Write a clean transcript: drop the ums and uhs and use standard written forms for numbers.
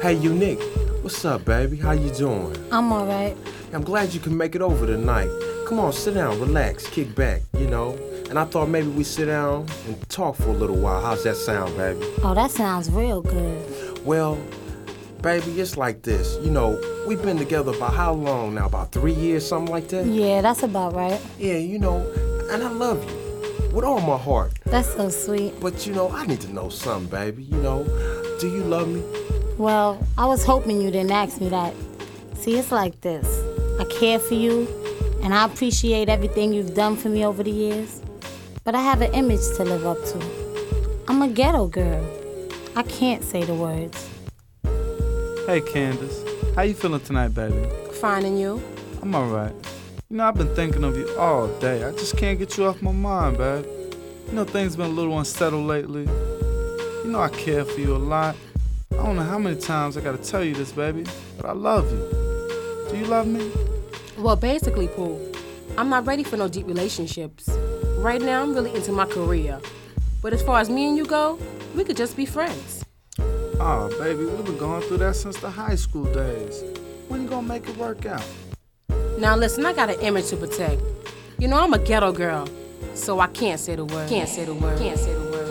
Hey, Unique, what's up, baby? How you doing? I'm alright. I'm glad you can make it over tonight. Come on, sit down, relax, kick back, you know. And I thought maybe we sit down and talk for a little while. How's that sound, baby? Oh, that sounds real good. Well, baby, it's like this. You know, we've been together about how long now? About 3 years, something like that? Yeah, that's about right. Yeah, you know, and I love you with all my heart. That's so sweet. But, you know, I need to know something, baby. You know, do you love me? Well, I was hoping you didn't ask me that. See, it's like this. I care for you, and I appreciate everything you've done for me over the years. But I have an image to live up to. I'm a ghetto girl. I can't say the words. Hey, Candace. How you feeling tonight, baby? Fine, and you? I'm alright. You know, I've been thinking of you all day. I just can't get you off my mind, babe. You know, things been a little unsettled lately. You know I care for you a lot. I don't know how many times I gotta tell you this, baby, but I love you. Do you love me? Well, basically, Pooh, I'm not ready for no deep relationships. Right now, I'm really into my career. But as far as me and you go, we could just be friends. Oh, baby, we've been going through that since the high school days. When you gonna make it work out? Now, listen, I got an image to protect. You know, I'm a ghetto girl, so I can't say the word. Can't say the word. Can't say the word.